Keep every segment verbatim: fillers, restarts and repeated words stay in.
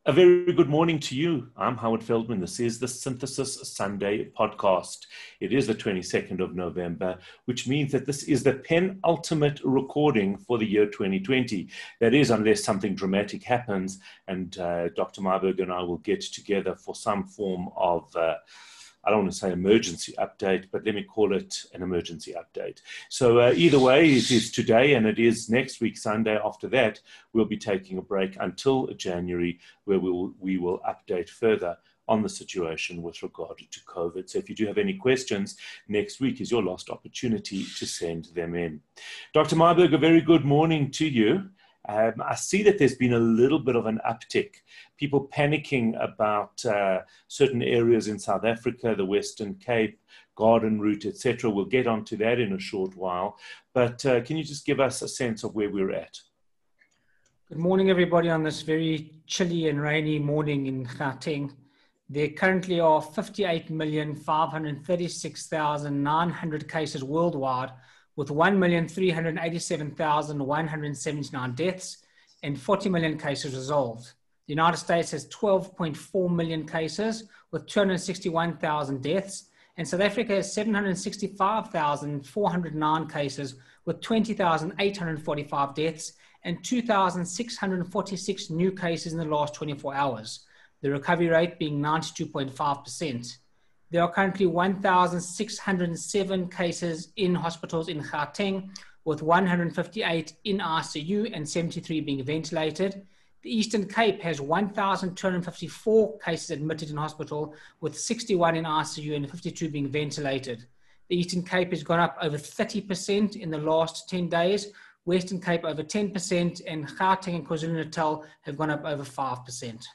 A very good morning to you. I'm Howard Feldman. This is the Synthesis Sunday podcast. It is the twenty-second of November, which means that this is the penultimate recording for the year twenty twenty. That is, unless something dramatic happens and uh, Doctor Myburgh and I will get together for some form of uh, I don't want to say emergency update, but let me call it an emergency update. So uh, either way, it is today and it is next week, Sunday. After that, we'll be taking a break until January, where we will, we will update further on the situation with regard to COVID. So if you do have any questions, next week is your last opportunity to send them in. Doctor Myburgh, a very good morning to you. Um, I see that there's been a little bit of an uptick, people panicking about uh, certain areas in South Africa, the Western Cape, Garden Route, et cetera. We'll get onto that in a short while, but uh, can you just give us a sense of where we're at? Good morning, everybody, on this very chilly and rainy morning in Gauteng. There currently are fifty-eight million, five hundred thirty-six thousand, nine hundred cases worldwide, with one million, three hundred eighty-seven thousand, one hundred seventy-nine deaths and forty million cases resolved. The United States has twelve point four million cases with two hundred sixty-one thousand deaths, and South Africa has seven hundred sixty-five thousand, four hundred nine cases with twenty thousand, eight hundred forty-five deaths and two thousand, six hundred forty-six new cases in the last twenty-four hours, the recovery rate being ninety-two point five percent. There are currently one thousand six hundred seven cases in hospitals in Gauteng, with one hundred fifty-eight in I C U and seventy-three being ventilated. The Eastern Cape has one thousand two hundred fifty-four cases admitted in hospital, with sixty-one in I C U and fifty-two being ventilated. The Eastern Cape has gone up over thirty percent in the last ten days, Western Cape over ten percent, and Gauteng and KwaZulu-Natal have gone up over five percent.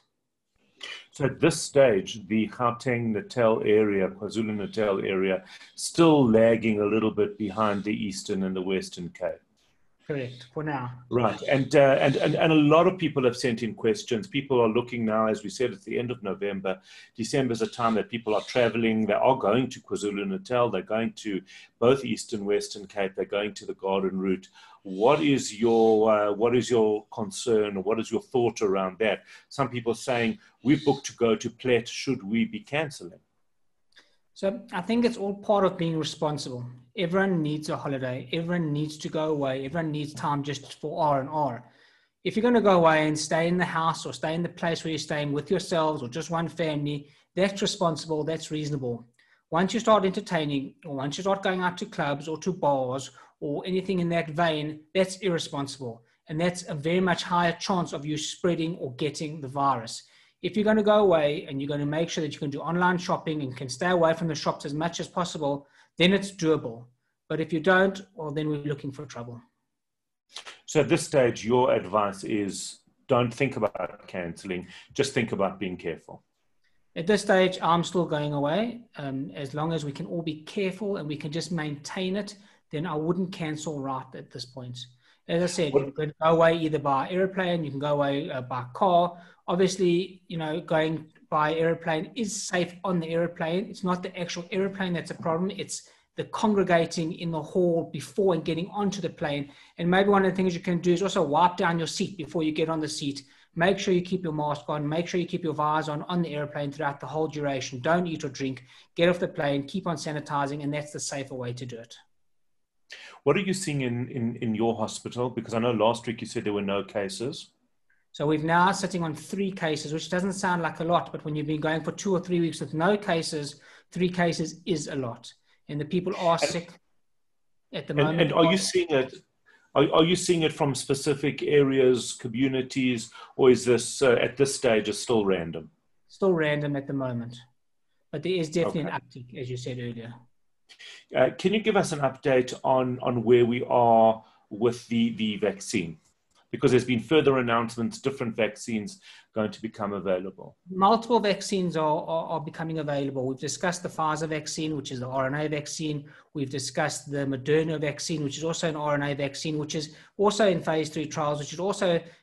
So at this stage, the Gauteng-Natal area, KwaZulu-Natal area, still lagging a little bit behind the Eastern and the Western Cape. Correct, for now. Right, and, uh, and, and, and a lot of people have sent in questions. People are looking now, as we said, at the end of November. December is a time that people are traveling. They are going to KwaZulu-Natal. They're going to both Eastern, Western Cape. They're going to the Garden Route. What is your uh, what is your concern, or what is your thought around that? Some people saying, we've booked to go to Plet, should we be cancelling? So I think it's all part of being responsible. Everyone needs a holiday. Everyone needs to go away. Everyone needs time just for R and R. If you're going to go away and stay in the house or stay in the place where you're staying with yourselves or just one family, that's responsible, that's reasonable. Once you start entertaining, or once you start going out to clubs or to bars or anything in that vein, that's irresponsible. And that's a very much higher chance of you spreading or getting the virus. If you're going to go away and you're going to make sure that you can do online shopping and can stay away from the shops as much as possible, then it's doable. But if you don't, well, then we're looking for trouble. So at this stage, your advice is don't think about cancelling, just think about being careful. At this stage, I'm still going away. Um, as long as we can all be careful and we can just maintain it, then I wouldn't cancel right at this point. As I said, what? You can go away either by airplane, you can go away uh, by car. Obviously, you know, going by airplane is safe on the airplane. It's not the actual airplane that's a problem. It's the congregating in the hall before and getting onto the plane. And maybe one of the things you can do is also wipe down your seat before you get on the seat. Make sure you keep your mask on. Make sure you keep your visor on on the airplane throughout the whole duration. Don't eat or drink. Get off the plane. Keep on sanitizing. And that's the safer way to do it. What are you seeing in, in, in your hospital? Because I know last week you said there were no cases. So we've now sitting on three cases, which doesn't sound like a lot, but when you've been going for two or three weeks with no cases, three cases is a lot. And the people are and, sick at the moment. And, and are you seeing it? Are, are you seeing it from specific areas, communities, or is this uh, at this stage is still random? Still random at the moment, but there is definitely okay. an uptick, as you said earlier. Uh, can you give us an update on, on where we are with the, the vaccine? Because there's been further announcements, different vaccines going to become available. Multiple vaccines are, are, are becoming available. We've discussed the Pfizer vaccine, which is the R N A vaccine. We've discussed the Moderna vaccine, which is also an R N A vaccine, which is also in phase three trials, which is also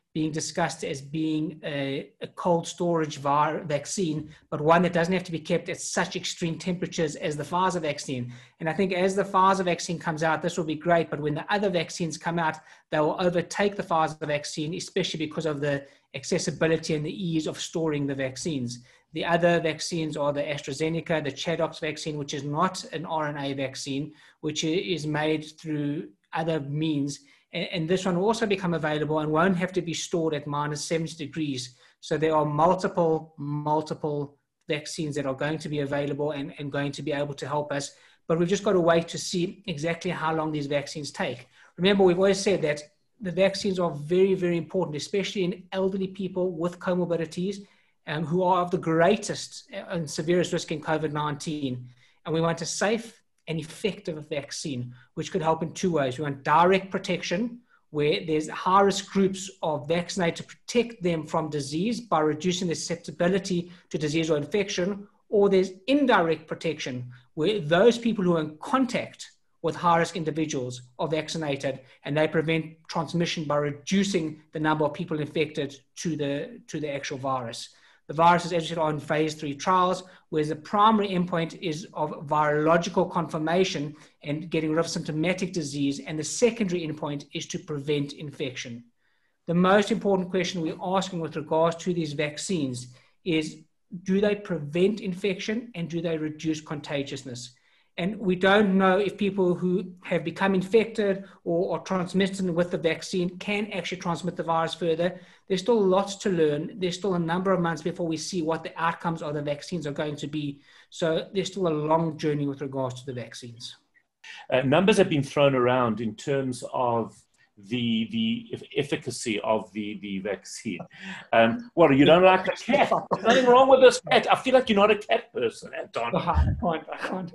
being discussed as being a, a cold storage vir- vaccine, but one that doesn't have to be kept at such extreme temperatures as the Pfizer vaccine. And I think as the Pfizer vaccine comes out, this will be great, but when the other vaccines come out, they will overtake the Pfizer vaccine, especially because of the accessibility and the ease of storing the vaccines. The other vaccines are the AstraZeneca, the Chadox vaccine, which is not an R N A vaccine, which is made through other means. And this one will also become available and won't have to be stored at minus seventy degrees. So there are multiple, multiple vaccines that are going to be available and, and going to be able to help us. But we've just got to wait to see exactly how long these vaccines take. Remember, we've always said that the vaccines are very, very important, especially in elderly people with comorbidities um, who are of the greatest and severest risk in COVID nineteen. And we want a safe and effective vaccine, which could help in two ways. We want direct protection, where there's high-risk groups are vaccinated to protect them from disease by reducing their susceptibility to disease or infection, or there's indirect protection, where those people who are in contact with high-risk individuals are vaccinated, and they prevent transmission by reducing the number of people infected to the, to the actual virus. The viruses, as you said, are in phase three trials, whereas the primary endpoint is of virological confirmation and getting rid of symptomatic disease, and the secondary endpoint is to prevent infection. The most important question we're asking with regards to these vaccines is, do they prevent infection and do they reduce contagiousness? And we don't know if people who have become infected or are transmitted with the vaccine can actually transmit the virus further. There's still lots to learn. There's still a number of months before we see what the outcomes of the vaccines are going to be. So there's still a long journey with regards to the vaccines. Uh, numbers have been thrown around in terms of the the efficacy of the, the vaccine. Um, what, you don't like a cat? There's nothing wrong with this cat. I feel like you're not a cat person, Anton. I can't, I can't.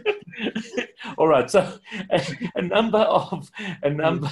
All right, so a, a number of a number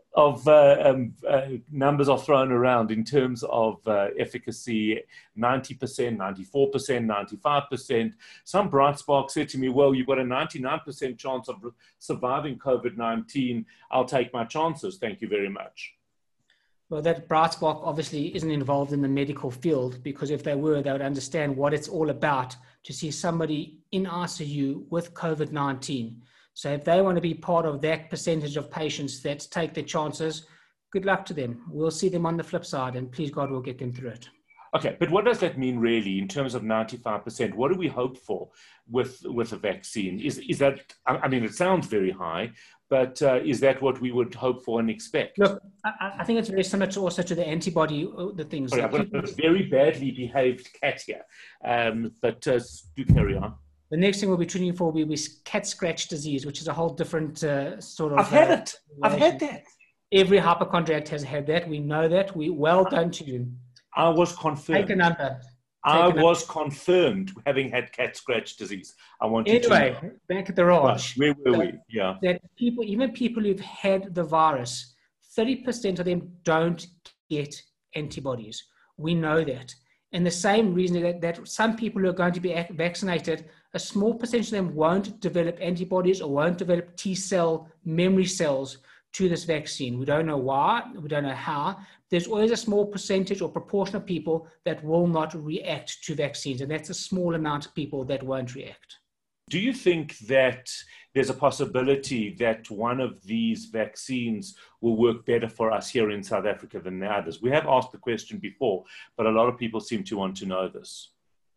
of uh, um, uh, numbers are thrown around in terms of uh, efficacy: ninety percent, ninety-four percent, ninety-five percent. Some bright spark said to me, "Well, you've got a ninety-nine percent chance of surviving COVID nineteen. I'll take my chances. Thank you very much." Well, that bright spark obviously isn't involved in the medical field, because if they were, they would understand what it's all about to see somebody in I C U with COVID nineteen. So if they want to be part of that percentage of patients that take their chances, good luck to them. We'll see them on the flip side, and please God, we'll get them through it. Okay, but what does that mean really in terms of ninety-five percent? What do we hope for with, with a vaccine? Is, is that, I mean, it sounds very high, but uh, is that what we would hope for and expect? Look, I, I think it's very similar to also to the antibody, the things. Sorry, I've got a very badly behaved cat here, um, but uh, do carry on. The next thing we'll be treating for will be cat scratch disease, which is a whole different uh, sort of... I've had uh, it. I've had that. Every hypochondriac has had that. We know that. We well done to you. I was confirmed. Take a number. Take I a number. was confirmed having had cat scratch disease. I want anyway, to know. Back at the Raj. Right. Where were we? Yeah. That people, even people who've had the virus, thirty percent of them don't get antibodies. We know that. And the same reason that, that some people who are going to be vaccinated, a small percentage of them won't develop antibodies or won't develop T cell memory cells to this vaccine. We don't know why, we don't know how. There's always a small percentage or proportion of people that will not react to vaccines, and that's a small amount of people that won't react. Do you think that there's a possibility that one of these vaccines will work better for us here in South Africa than the others? We have asked the question before, but a lot of people seem to want to know this.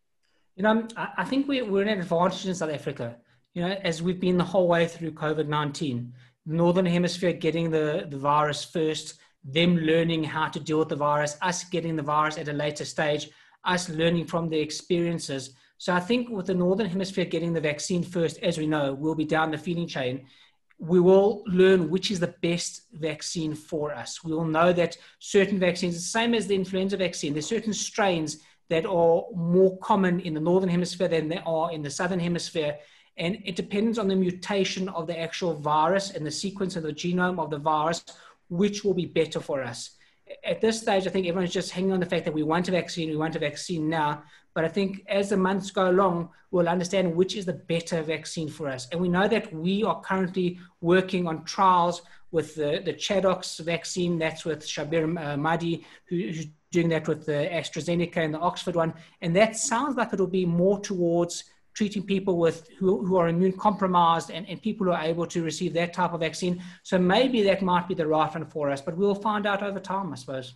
You know, I think we're in an advantage in South Africa, you know, as we've been the whole way through COVID nineteen. The Northern Hemisphere getting the, the virus first, them learning how to deal with the virus, us getting the virus at a later stage, us learning from their experiences. So I think with the Northern Hemisphere getting the vaccine first, as we know, we'll be down the feeding chain. We will learn which is the best vaccine for us. We will know that certain vaccines, the same as the influenza vaccine, there's certain strains that are more common in the Northern Hemisphere than they are in the Southern Hemisphere. And it depends on the mutation of the actual virus and the sequence of the genome of the virus, which will be better for us. At this stage, I think everyone's just hanging on the fact that we want a vaccine, we want a vaccine now. But I think as the months go along, we'll understand which is the better vaccine for us. And we know that we are currently working on trials with the, the Chadox vaccine. That's with Shabir uh, Mahdi, who, who's doing that with the AstraZeneca and the Oxford one. And that sounds like it'll be more towards treating people with who, who are immune compromised and, and people who are able to receive that type of vaccine. So maybe that might be the right one for us, but we'll find out over time, I suppose.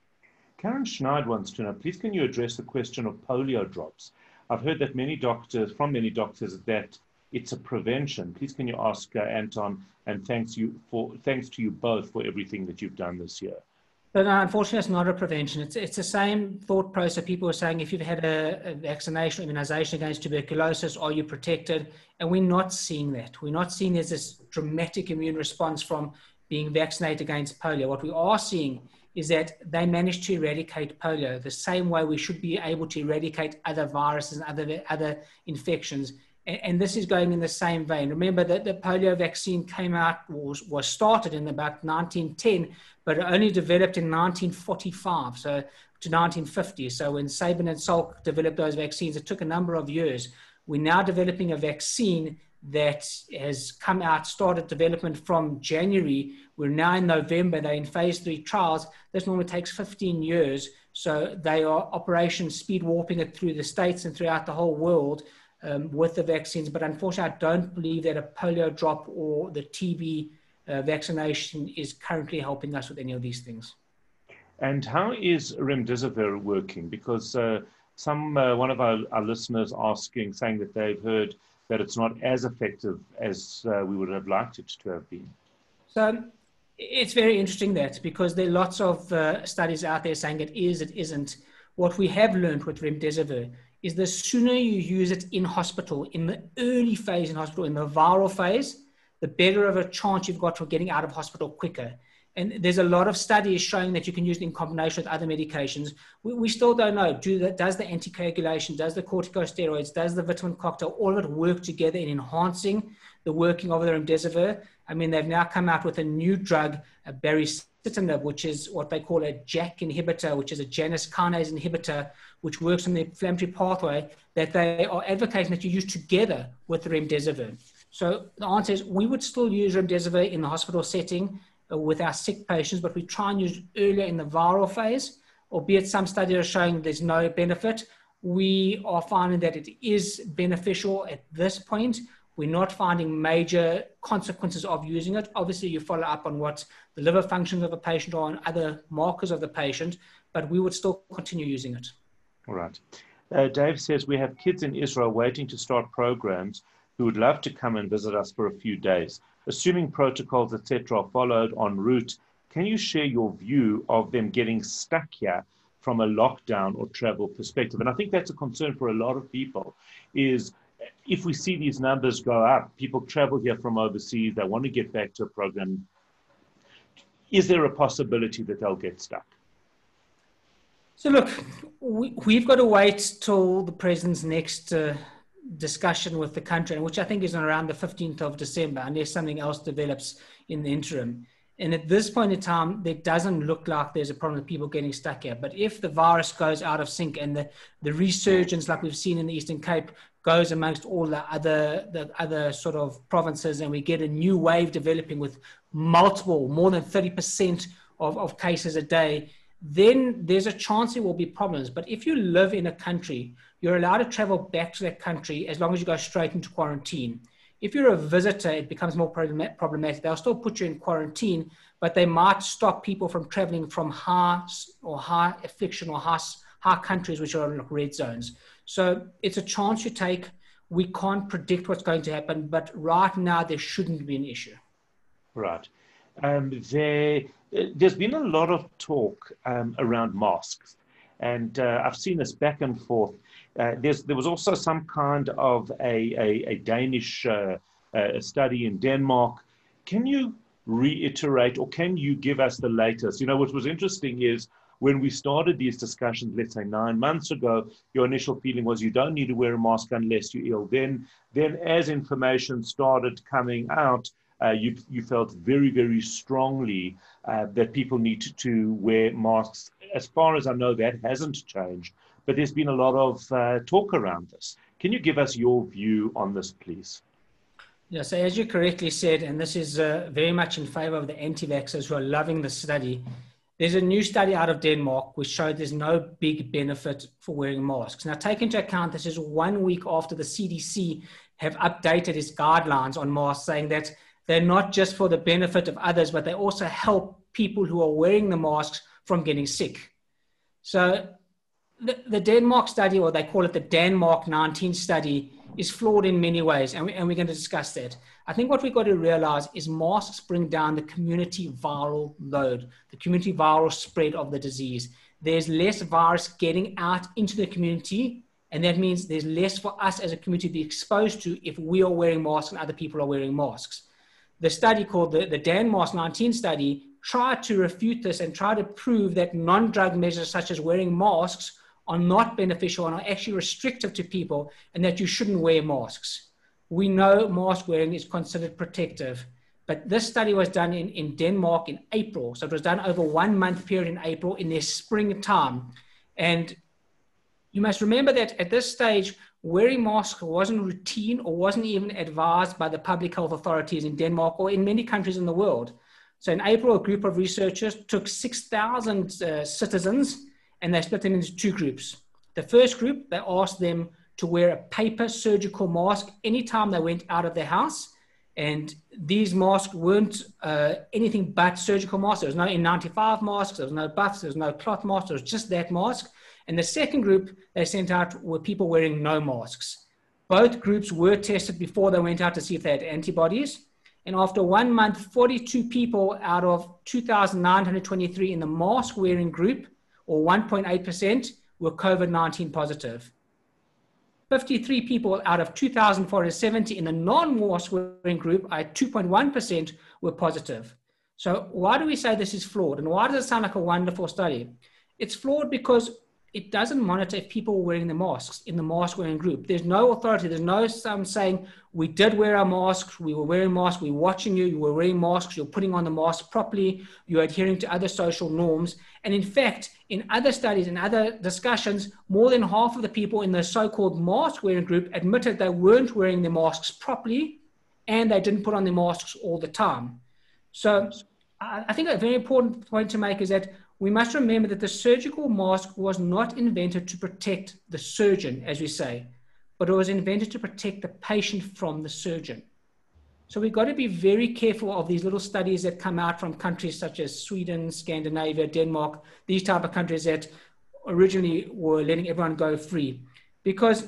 Karen Schneid wants to know, please can you address the question of polio drops? I've heard that many doctors, from many doctors, that it's a prevention. Please can you ask uh, Anton, and thanks you for thanks to you both for everything that you've done this year. But no, unfortunately, it's not a prevention. It's it's the same thought process. People are saying, if you've had a, a vaccination, immunization against tuberculosis, are you protected? And we're not seeing that. We're not seeing there's this dramatic immune response from being vaccinated against polio. What we are seeing is that they managed to eradicate polio the same way we should be able to eradicate other viruses and other, other infections. And, and this is going in the same vein. Remember that the polio vaccine came out, was, was started in about nineteen ten, but only developed in nineteen forty-five, so to nineteen fifty. So when Sabin and Salk developed those vaccines, it took a number of years. We're now developing a vaccine that has come out, started development from January. We're now in November, they're in phase three trials. This normally takes fifteen years. So they are operation speed warping it through the States and throughout the whole world um, with the vaccines. But unfortunately, I don't believe that a polio drop or the T B uh, vaccination is currently helping us with any of these things. And how is remdesivir working? Because uh, some uh, one of our, our listeners asking, saying that they've heard that it's not as effective as uh, we would have liked it to have been. So it's very interesting that, because there are lots of uh, studies out there saying it is, it isn't. What we have learned with remdesivir is the sooner you use it in hospital, in the early phase in hospital, in the viral phase, the better of a chance you've got for getting out of hospital quicker. And there's a lot of studies showing that you can use it in combination with other medications. We, we still don't know, do the, does the anticoagulation, does the corticosteroids, does the vitamin cocktail, all of it work together in enhancing the working of the remdesivir? I mean, they've now come out with a new drug, a baricitinib, which is what they call a JAK inhibitor, which is a Janus kinase inhibitor, which works on the inflammatory pathway, that they are advocating that you use together with the remdesivir. So the answer is we would still use remdesivir in the hospital setting with our sick patients, but we try and use it earlier in the viral phase, albeit some studies are showing there's no benefit. We are finding that it is beneficial at this point. We're not finding major consequences of using it. Obviously, you follow up on what the liver functions of a patient are and other markers of the patient, but we would still continue using it. All right. Uh, Dave says, we have kids in Israel waiting to start programs who would love to come and visit us for a few days. Assuming protocols, et cetera, are followed en route, can you share your view of them getting stuck here from a lockdown or travel perspective? And I think that's a concern for a lot of people, is if we see these numbers go up, people travel here from overseas, they want to get back to a program, is there a possibility that they'll get stuck? So look, we, we've got to wait till the president's next uh, discussion with the country, which I think is around the fifteenth of December, unless something else develops in the interim. And at this point in time, it doesn't look like there's a problem with people getting stuck here. But if the virus goes out of sync and the, the resurgence, like we've seen in the Eastern Cape, goes amongst all the other, the other sort of provinces, and we get a new wave developing with multiple, more than thirty percent of, of cases a day, then there's a chance there will be problems. But if you live in a country, you're allowed to travel back to that country as long as you go straight into quarantine. If you're a visitor, it becomes more problematic. They'll still put you in quarantine, but they might stop people from traveling from high or high affliction or high, high countries, which are like red zones. So it's a chance you take. We can't predict what's going to happen, but right now there shouldn't be an issue. Right. Um, there, there's been a lot of talk um, around masks, and uh, I've seen this back and forth. Uh, there's, there was also some kind of a, a, a Danish uh, uh, study in Denmark. Can you reiterate, or can you give us the latest? You know, what was interesting is when we started these discussions, let's say nine months ago, your initial feeling was you don't need to wear a mask unless you're ill. Then, then as information started coming out, uh, you, you felt very, very strongly uh, that people need to, to wear masks. As far as I know, that hasn't changed. But there's been a lot of uh, talk around this. Can you give us your view on this, please? Yeah, so as you correctly said, and this is uh, very much in favor of the anti-vaxxers who are loving the study, there's a new study out of Denmark which showed there's no big benefit for wearing masks. Now, take into account this is one week after the C D C have updated its guidelines on masks, saying that they're not just for the benefit of others, but they also help people who are wearing the masks from getting sick. So the, the Denmark study, or they call it the Denmark nineteen study, is flawed in many ways, and, we, and we're going to discuss that. I think what we've got to realize is masks bring down the community viral load, the community viral spread of the disease. There's less virus getting out into the community, and that means there's less for us as a community to be exposed to if we are wearing masks and other people are wearing masks. The study called the, the Denmark nineteen study tried to refute this and try to prove that non-drug measures such as wearing masks are not beneficial and are actually restrictive to people, and that you shouldn't wear masks. We know mask wearing is considered protective, but this study was done in, in Denmark in April. So it was done over one month period in April in their springtime. And you must remember that at this stage, wearing masks wasn't routine or wasn't even advised by the public health authorities in Denmark or in many countries in the world. So in April, a group of researchers took six thousand uh, citizens and they split them into two groups. The first group, they asked them to wear a paper surgical mask anytime they went out of their house. And these masks weren't uh, anything but surgical masks. There was no N ninety-five masks, there was no buffs, there was no cloth masks, there was just that mask. And the second group they sent out were people wearing no masks. Both groups were tested before they went out to see if they had antibodies. And after one month, forty-two people out of two thousand nine hundred twenty-three in the mask wearing group, or one point eight percent, were COVID nineteen positive. fifty-three people out of two thousand four hundred seventy in the non-mask wearing group, at two point one percent, were positive. So why do we say this is flawed? And why does it sound like a wonderful study? It's flawed because it doesn't monitor if people were wearing the masks in the mask wearing group. There's no authority. There's no some saying, we did wear our masks, we were wearing masks, we were watching you, you were wearing masks, you're putting on the mask properly, you're adhering to other social norms. And in fact, in other studies and other discussions, more than half of the people in the so-called mask wearing group admitted they weren't wearing their masks properly and they didn't put on their masks all the time. So I think a very important point to make is that we must remember that the surgical mask was not invented to protect the surgeon, as we say, but it was invented to protect the patient from the surgeon. So we've got to be very careful of these little studies that come out from countries such as Sweden, Scandinavia, Denmark, these type of countries that originally were letting everyone go free. Because,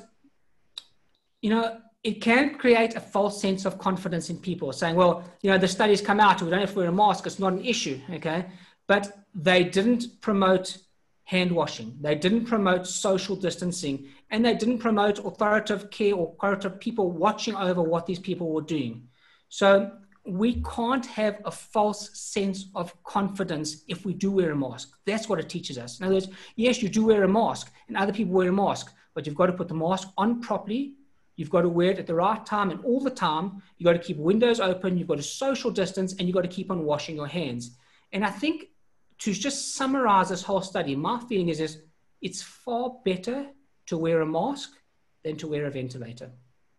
you know, it can create a false sense of confidence in people saying, well, you know, the studies come out, we don't have to wear a mask, it's not an issue, okay? But they didn't promote hand washing. They didn't promote social distancing, and they didn't promote authoritative care or authoritative people watching over what these people were doing. So we can't have a false sense of confidence if we do wear a mask. That's what it teaches us. In other words, yes, you do wear a mask and other people wear a mask, but you've got to put the mask on properly. You've got to wear it at the right time and all the time. You've got to keep windows open. You've got to social distance, and you've got to keep on washing your hands. And I think to just summarize this whole study, my feeling is, is it's far better to wear a mask than to wear a ventilator.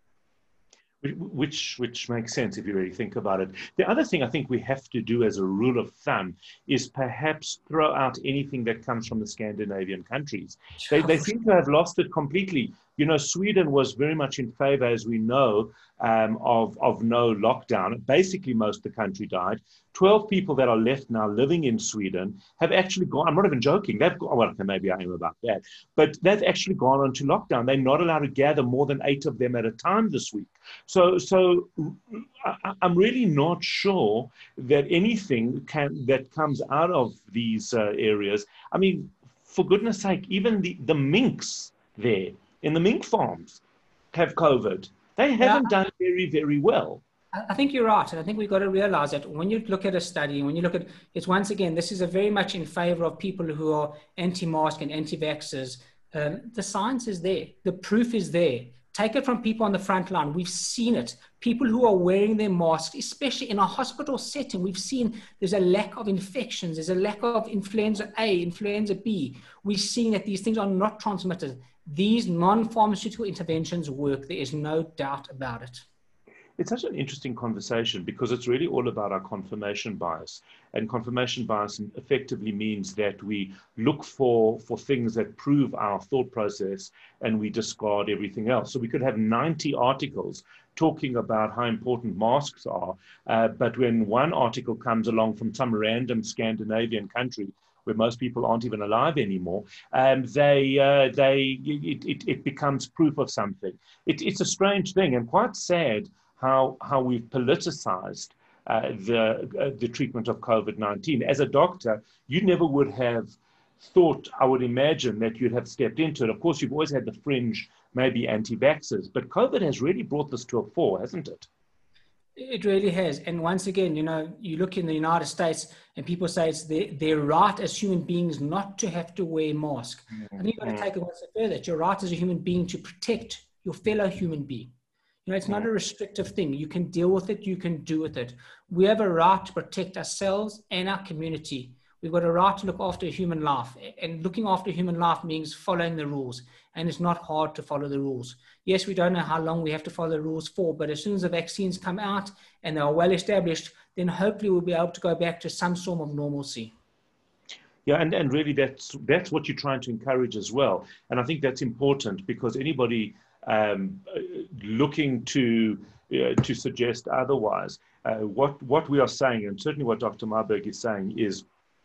Which, which makes sense if you really think about it. The other thing I think we have to do as a rule of thumb is perhaps throw out anything that comes from the Scandinavian countries. They, they seem to have lost it completely. You know, Sweden was very much in favor, as we know, um, of, of no lockdown. Basically, most of the country died. twelve people that are left now living in Sweden have actually gone, I'm not even joking, they've gone, well, maybe I am about that, but they've actually gone on to lockdown. They're not allowed to gather more than eight of them at a time this week. So, so I, I'm really not sure that anything can, that comes out of these uh, areas. I mean, for goodness sake, even the, the minks there, in the mink farms, have COVID. They haven't yeah. done very, very well. I think you're right. And I think we've got to realize that when you look at a study, when you look at it's once again, this is a very much in favor of people who are anti-mask and anti-vaxxers. Um, the science is there. The proof is there. Take it from people on the front line. We've seen it. People who are wearing their masks, especially in a hospital setting, we've seen there's a lack of infections. There's a lack of influenza A, influenza B. We've seen that these things are not transmitted. These non-pharmaceutical interventions work. There is no doubt about it. It's such an interesting conversation because it's really all about our confirmation bias. And confirmation bias effectively means that we look for, for things that prove our thought process and we discard everything else. So we could have ninety articles talking about how important masks are, uh, but when one article comes along from some random Scandinavian country where most people aren't even alive anymore, um, they, uh, they, it, it, it becomes proof of something. It, it's a strange thing and quite sad how how we've politicized uh, the uh, the treatment of COVID nineteen. As a doctor, you never would have thought, I would imagine, that you'd have stepped into it. Of course, you've always had the fringe, maybe anti-vaxxers, but COVID has really brought this to a fore, hasn't it? It really has. And once again, you know, you look in the United States and people say it's their, their right as human beings not to have to wear a mask. Mm-hmm. I think you've got to take it one step further. It's your right as a human being to protect your fellow human being. You know, it's not a restrictive thing. You can deal with it. You can do with it. We have a right to protect ourselves and our community. We've got a right to look after human life. And looking after human life means following the rules. And it's not hard to follow the rules. Yes, we don't know how long we have to follow the rules for, but as soon as the vaccines come out and they are well established, then hopefully we'll be able to go back to some form of normalcy. Yeah, and, and really that's, that's what you're trying to encourage as well. And I think that's important because anybody Um, looking to uh, to suggest otherwise. Uh, what what we are saying, and certainly what Doctor Marburg is saying, is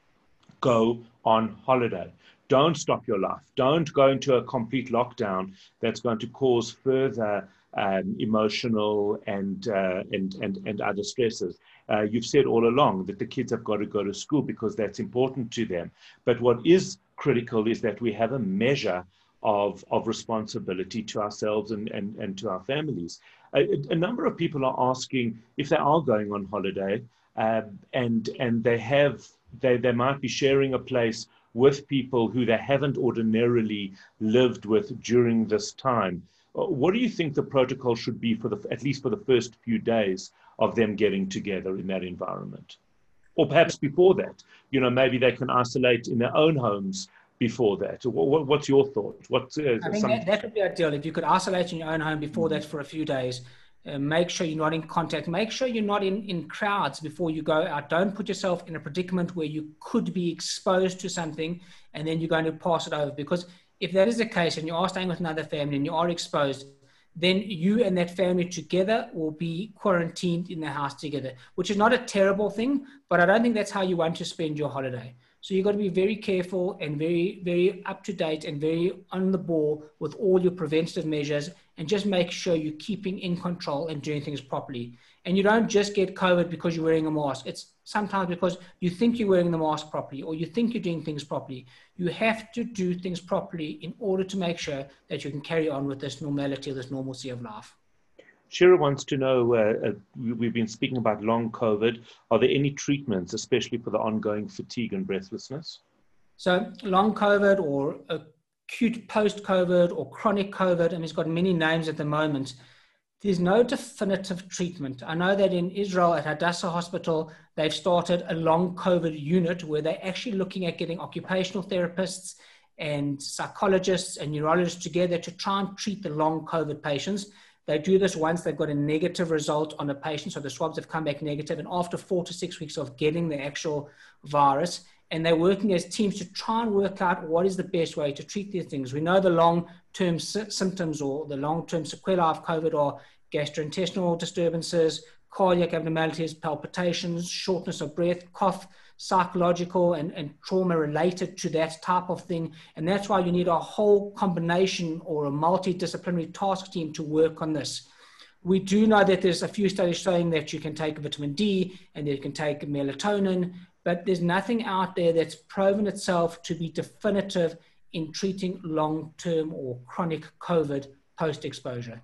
go on holiday. Don't stop your life. Don't go into a complete lockdown that's going to cause further um, emotional and, uh, and and and other stresses. Uh, you've said all along that the kids have got to go to school because that's important to them. But what is critical is that we have a measure Of, of responsibility to ourselves and, and, and to our families. A, a number of people are asking if they are going on holiday uh, and and they have they, they might be sharing a place with people who they haven't ordinarily lived with during this time. What do you think the protocol should be for the at least for the first few days of them getting together in that environment? Or perhaps before that, you know, maybe they can isolate in their own homes before that. What, what's your thought? What, uh, I think some... that, that would be ideal. If you could isolate in your own home before that for a few days, uh, make sure you're not in contact. Make sure you're not in, in crowds before you go out. Don't put yourself in a predicament where you could be exposed to something and then you're going to pass it over. Because if that is the case and you are staying with another family and you are exposed, then you and that family together will be quarantined in the house together, which is not a terrible thing, but I don't think that's how you want to spend your holiday. So you've got to be very careful and very, very up to date and very on the ball with all your preventative measures and just make sure you're keeping in control and doing things properly. And you don't just get COVID because you're wearing a mask. It's sometimes because you think you're wearing the mask properly or you think you're doing things properly. You have to do things properly in order to make sure that you can carry on with this normality or this normalcy of life. Shira wants to know, uh, uh, we've been speaking about long COVID. Are there any treatments, especially for the ongoing fatigue and breathlessness? So long COVID or acute post-COVID or chronic COVID, and it's got many names at the moment. There's no definitive treatment. I know that in Israel at Hadassah Hospital, they've started a long COVID unit where they're actually looking at getting occupational therapists and psychologists and neurologists together to try and treat the long COVID patients. They do this once they've got a negative result on a patient, so the swabs have come back negative, and after four to six weeks of getting the actual virus, and they're working as teams to try and work out what is the best way to treat these things. We know the long-term sy- symptoms or the long-term sequelae of COVID are gastrointestinal disturbances, cardiac abnormalities, palpitations, shortness of breath, cough, psychological and, and trauma related to that type of thing. And that's why you need a whole combination or a multidisciplinary task team to work on this. We do know that there's a few studies showing that you can take vitamin D and that you can take melatonin, but there's nothing out there that's proven itself to be definitive in treating long-term or chronic COVID post-exposure.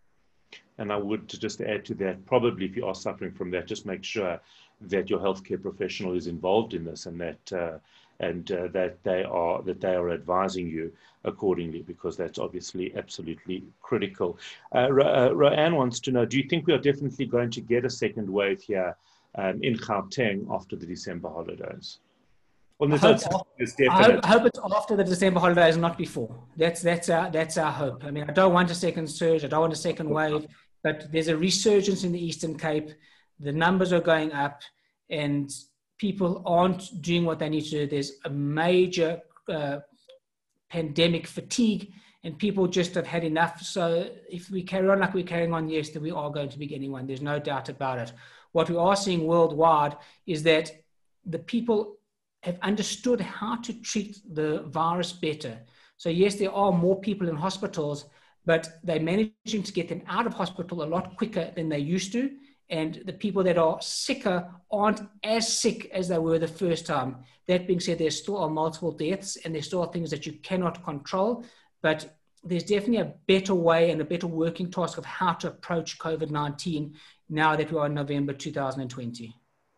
And I would just add to that, probably if you are suffering from that, just make sure that your healthcare professional is involved in this and that uh, and uh, that they are that they are advising you accordingly, because that's obviously absolutely critical. Uh, Ro- uh, Roanne wants to know: do you think we are definitely going to get a second wave here um, in Gauteng after the December holidays? Well, I, hope, I, hope, I hope it's after the December holidays, not before. That's that's our that's our hope. I mean, I don't want a second surge. I don't want a second wave. but there's a resurgence in the Eastern Cape. The numbers are going up and people aren't doing what they need to do. There's a major uh, pandemic fatigue and people just have had enough. So if we carry on like we're carrying on, yes, then we are going to be getting one. There's no doubt about it. What we are seeing worldwide is that the people have understood how to treat the virus better. So yes, there are more people in hospitals, but they're managing to get them out of hospital a lot quicker than they used to. And the people that are sicker aren't as sick as they were the first time. That being said, there still are multiple deaths and there still are things that you cannot control, but there's definitely a better way and a better working task of how to approach COVID nineteen now that we are in November two thousand twenty.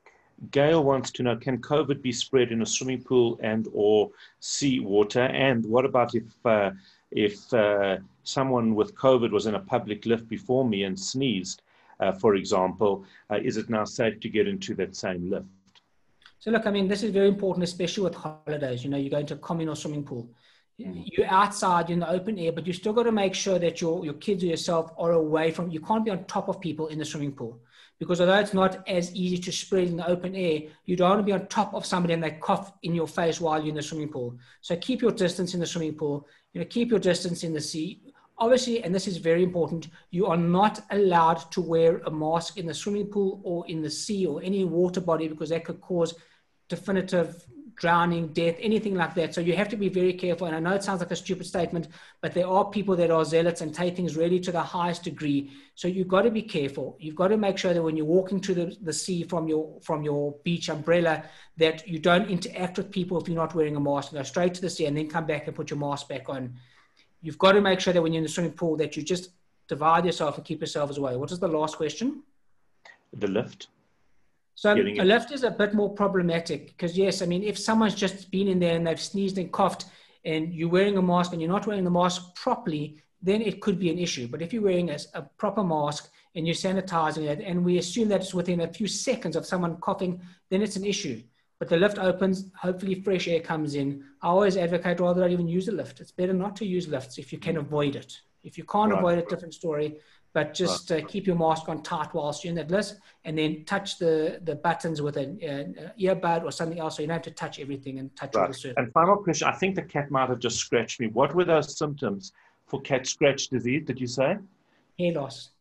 Gail wants to know, can COVID be spread in a swimming pool and or sea water? And what about if uh, if uh, someone with COVID was in a public lift before me and sneezed, uh, for example, uh, is it now safe to get into that same lift? So look, I mean, this is very important, especially with holidays. You know, you go into a communal swimming pool. You're outside, you're in the open air, but you still got to make sure that your, your kids or yourself are away from, you can't be on top of people in the swimming pool. Because although it's not as easy to spread in the open air, you don't want to be on top of somebody and they cough in your face while you're in the swimming pool. So keep your distance in the swimming pool, you know, keep your distance in the sea. Obviously, and this is very important, you are not allowed to wear a mask in the swimming pool or in the sea or any water body because that could cause definitive drowning, death, anything like that. So you have to be very careful. And I know it sounds like a stupid statement, but there are people that are zealots and take things really to the highest degree. So you've got to be careful. You've got to make sure that when you're walking to the, the sea from your, from your beach umbrella, that you don't interact with people if you're not wearing a mask. Go straight to the sea and then come back and put your mask back on. You've got to make sure that when you're in the swimming pool that you just divide yourself and keep yourselves away. What is the last question? The lift. So a lift is a bit more problematic because, yes, I mean, if someone's just been in there and they've sneezed and coughed and you're wearing a mask and you're not wearing the mask properly, then it could be an issue. But if you're wearing a, a proper mask and you're sanitizing it, and we assume that it's within a few seconds of someone coughing, then it's an issue. But the lift opens, hopefully fresh air comes in. I always advocate rather not even use a lift. It's better not to use lifts if you can avoid it. If you can't Right. avoid it, different story. But just uh, keep your mask on tight whilst you're in that list, and then touch the, the buttons with an, an earbud or something else, so you don't have to touch everything and touch all Right. the surface. And final question, I think the cat might have just scratched me. What were those symptoms for cat scratch disease, did you say? Hair loss.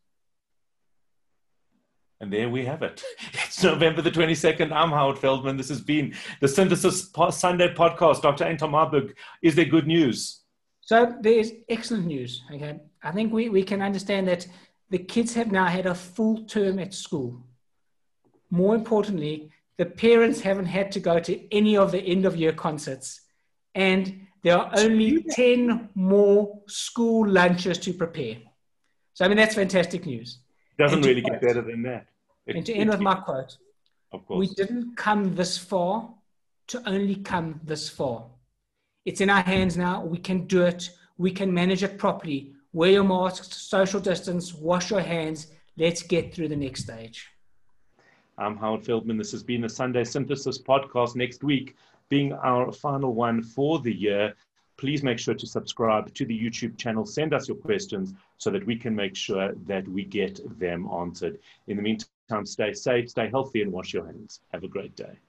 And there we have it. It's November the twenty-second. I'm Howard Feldman. This has been the Synthesis Sunday podcast. Doctor Anton Marburg, is there good news? So there's excellent news. Okay, I think we, we can understand that the kids have now had a full term at school. More importantly, the parents haven't had to go to any of the end of year concerts. And there are only ten more school lunches to prepare. So, I mean, that's fantastic news. Doesn't really quote, get better than that. It, and to end it, with my quote, of course. we didn't come this far to only come this far. It's in our hands now. We can do it. We can manage it properly. Wear your masks, social distance, wash your hands. Let's get through the next stage. I'm Howard Feldman. This has been the Sunday Synthesis podcast. Next week being our final one for the year. Please make sure to subscribe to the YouTube channel. Send us your questions so that we can make sure that we get them answered. In the meantime, stay safe, stay healthy, and wash your hands. Have a great day.